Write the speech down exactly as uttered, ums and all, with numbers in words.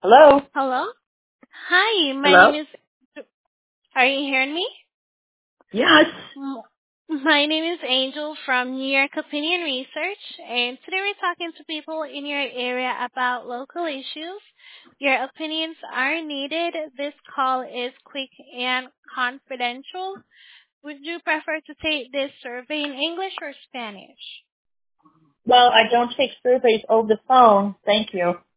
Hello? Hello? Hi, my Hello? name is. Are you hearing me? Yes. M- My name is Angel from New York Opinion Research, and today we're talking to people in your area about local issues. Your opinions are needed. This call is quick and confidential. Would you prefer to take this survey in English or Spanish? Well, I don't take surveys over the phone. Thank you.